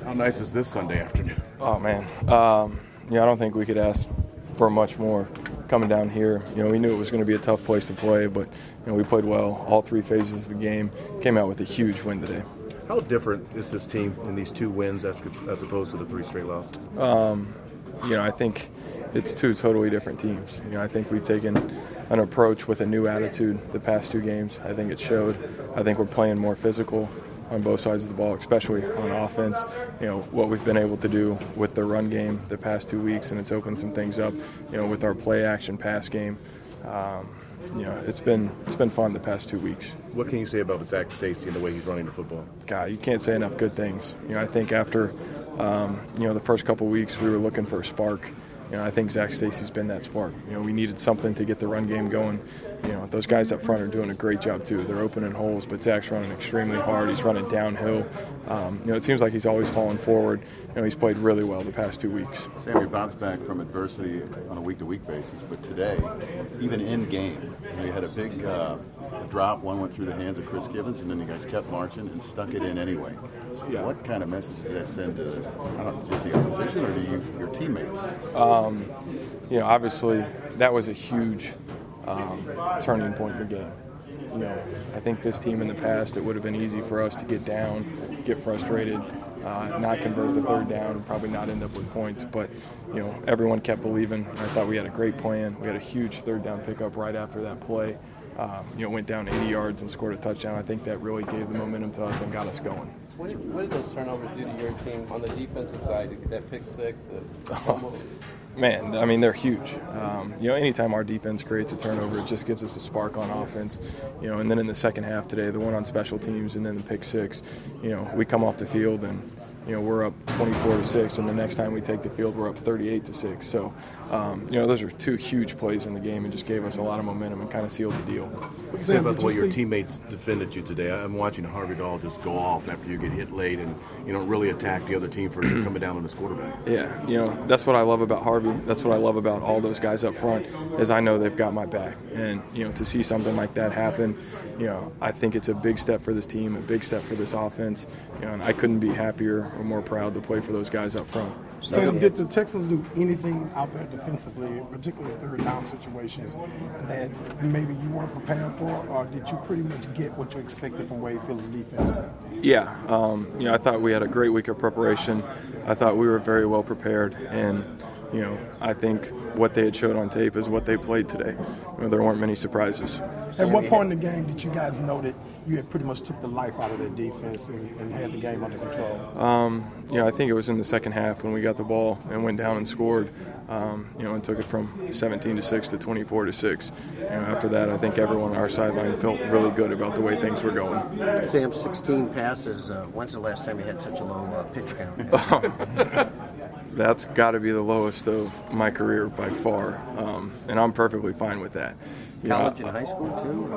How nice is this Sunday afternoon? Oh, man. I don't think we could ask for much more coming down here. We knew it was going to be a tough place to play, but we played well all three phases of the game. Came out with a huge win today. How different is this team in these 2 wins as opposed to the 3 straight losses? I think it's 2 totally different teams. I think we've taken an approach with a new attitude the past 2 games. I think it showed. I think we're playing more physical on both sides of the ball, especially on offense. What we've been able to do with the run game the past 2 weeks, and it's opened some things up, with our play action pass game. It's been fun the past 2 weeks. What can you say about Zach Stacy and the way he's running the football? God, you can't say enough good things. I think after the first couple weeks we were looking for a spark. I think Zach Stacy's been that spark. We needed something to get the run game going. Those guys up front are doing a great job too. They're opening holes, but Zach's running extremely hard. He's running downhill. It seems like he's always falling forward. He's played really well the past 2 weeks. Sam, you bounced back from adversity on a week-to-week basis, but today, even in game, you had a big drop. One went through the hands of Chris Givens, and then you guys kept marching and stuck it in anyway. Yeah. What kind of message does that send to just the opposition or to your teammates? Obviously, that was a huge turning point in the game. I think this team in the past, it would have been easy for us to get down, get frustrated, not convert the third down, and probably not end up with points. But, everyone kept believing. I thought we had a great plan. We had a huge third down pickup right after that play. Went down 80 yards and scored a touchdown. I think that really gave the momentum to us and got us going. What did those turnovers do to your team on the defensive side? That pick six? Man, they're huge. Anytime our defense creates a turnover, it just gives us a spark on offense. And then in the second half today, the one on special teams and then the pick six, we come off the field and we're up 24-6, and the next time we take the field, we're up 38-6. So, those are 2 huge plays in the game and just gave us a lot of momentum and kind of sealed the deal. What do you say about the way your teammates defended you today? I'm watching Harvey Dahl just go off after you get hit late and, really attack the other team for coming down on this quarterback. Yeah, that's what I love about Harvey. That's what I love about all those guys up front is I know they've got my back. And, to see something like that happen, I think it's a big step for this team, a big step for this offense. And I couldn't be happier or more proud to play for those guys up front. Sam, did the Texans do anything out there defensively, particularly third down situations, that maybe you weren't prepared for, or did you pretty much get what you expected from Wade Phillips' defense? Yeah, I thought we had a great week of preparation. I thought we were very well prepared, and I think what they had showed on tape is what they played today. There weren't many surprises. At what point in the game did you guys know that you had pretty much took the life out of their defense and had the game under control? I think it was in the second half when we got the ball and went down and scored, and took it from 17-6 to 24-6. After that, I think everyone on our sideline felt really good about the way things were going. Sam, 16 passes. When's the last time you had such a low pitch count? That's got to be the lowest of my career by far, and I'm perfectly fine with that. College and high school,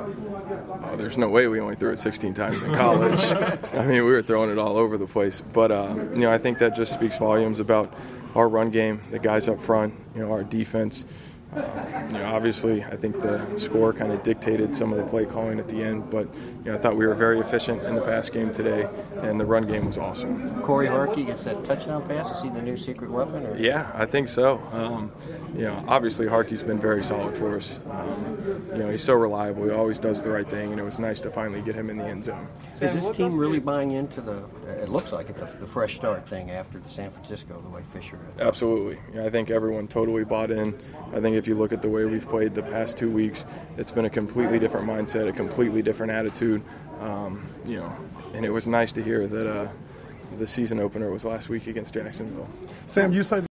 too? There's no way we only threw it 16 times in college. We were throwing it all over the place. But, I think that just speaks volumes about our run game, the guys up front, our defense. Obviously, I think the score kind of dictated some of the play calling at the end, but I thought we were very efficient in the pass game today, and the run game was awesome. Corey Harkey gets that touchdown pass. Is he the new secret weapon? Or? Yeah, I think so. Obviously Harkey's been very solid for us. He's so reliable. He always does the right thing, and it was nice to finally get him in the end zone. Is this team really buying into it looks like it, the fresh start thing after the San Francisco, the way Fisher is? Absolutely. I think everyone totally bought in. I think if you look at the way we've played the past 2 weeks, it's been a completely different mindset, a completely different attitude. And it was nice to hear that the season opener was last week against Jacksonville. Sam, you said